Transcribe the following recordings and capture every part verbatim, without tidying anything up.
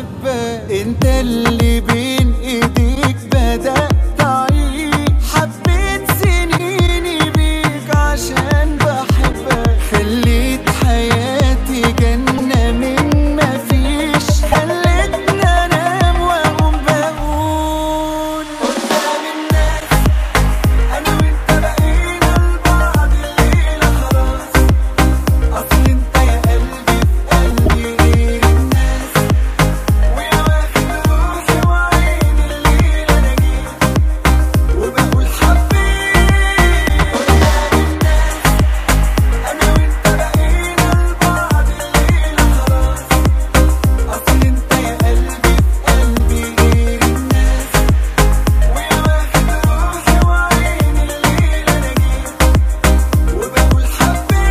بحبك، انت اللي بين ايديك بدأت اعيش، حبيت سنيني بيك عشان بحبك، خليت حياتي جنة من مفيش، خلتني انام واقوم بقول قدام الناس انا وانت بقينا لبعض الليلة خلاص، اصل انت يا قلبي في قلبي غير الناس، ويا واخد روحي وعيني الليلة انا جيت وبقول حبيت قدام الناس انا وانت بقينا لبعض الليلة خلاص، اصل انت يا قلبي في قلبي غير الناس، ويا واخد روحي وعيني الليلة انا جيت وبقول حبيت.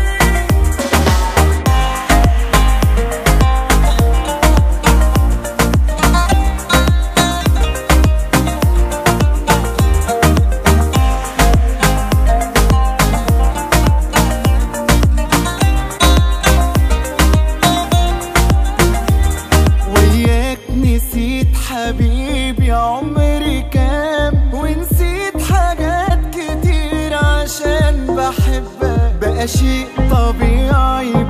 وياك نسيت حبيبي عمري كام، ونسيت حاجات كتير عشان بحبك، بقى شيء طبيعي